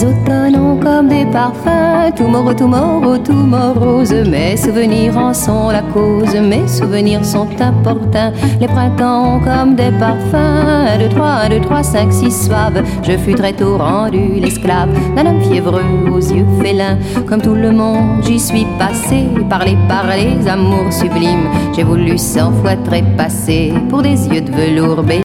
Les automnes ont comme des parfums, tout rose. Mes souvenirs en sont la cause, mes souvenirs sont importuns. Les printemps ont comme des parfums, 1, 2, 3, 5, 6 suaves. Je fus très tôt rendu l'esclave d'un homme fiévreux aux yeux félins. Comme tout le monde, j'y suis passé, parlé par les amours sublimes. J'ai voulu 100 fois trépasser pour des yeux de velours